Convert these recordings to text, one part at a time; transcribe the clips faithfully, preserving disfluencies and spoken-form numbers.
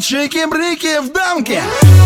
чики-брики в дамке.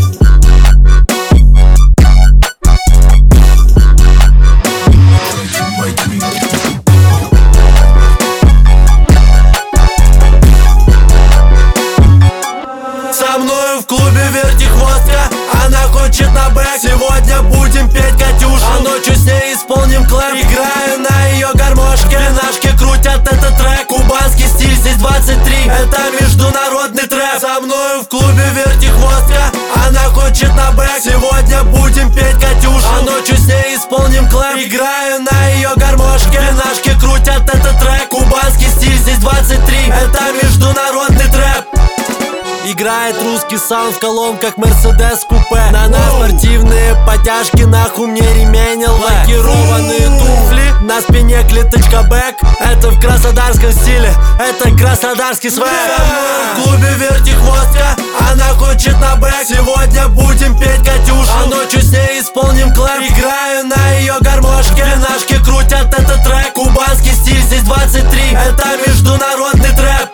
Со мною в клубе вертихвостка, она хочет на бэк. Сегодня будем петь Катюшу, а ночью с ней исполним клэп. Играю на ее гармошке, нашки крутят этот трек. Кубанский стиль, здесь двадцать три, это международный трэп. Со мною в клубе вертихвостка, она хочет на бэк. Сегодня будем петь Катюшу, а ночью с ней исполним клэп. Играю на ее гармошке, нашки крутят этот трек. Кубанский стиль, здесь двадцать три, это международный трэп. Играет русский саунд в колонках Мерседес купе. На нас спортивные подтяжки, нахуй мне ремень эл вэ. Лакированные туфли, на спине клеточка бэк. Это в краснодарском стиле, это краснодарский свэг. В клубе вертихвостка, она хочет на бэк. Сегодня будем петь Катюшу, а ночью с ней исполним клэп. Играю на ее гармошке, нашки крутят этот трек. Кубанский стиль, здесь двадцать три, это международный трэп.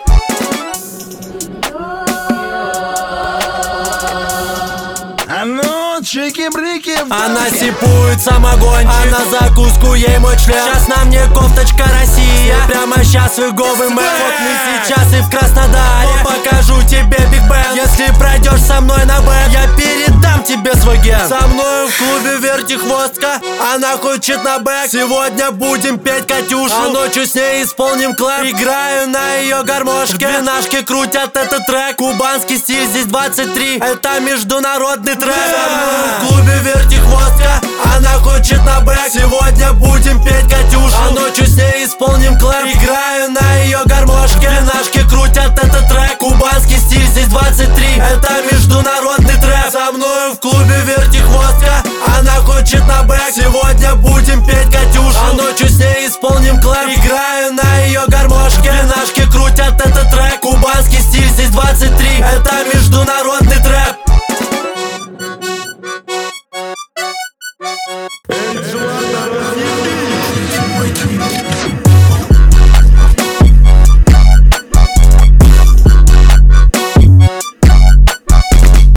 А ну, чики-брики в дамке. Она сипует самогончик, а на закуску ей мой член. Сейчас на мне кофточка Россия, прямо сейчас вы говы мэр. Вот мы сейчас и в Краснодаре, покажу тебе Биг Бен. Если пройдешь со мной на бэк, я передам тебе свой ген. Со мною в клубе вертихвостка, она хочет на бэк. Сегодня будем петь Катюшу, а ночью с ней исполним клэп. Играю на ее гармошке, нашки крутят этот трек. Кубанский стиль, здесь двадцать три, это международный трэп. В клубе вертихвостка, она хочет на бэк. Сегодня будем петь Катюшу, а ночью с ней исполним клэп. Играю на ее гармошке, нашки крутят этот трек. Кубанский стиль, здесь двадцать три, это международный трэп. Со мною в клубе вертихвостка, она хочет на бэк. Сегодня будем петь Катюшу, а ночью с ней исполним клэп. Играю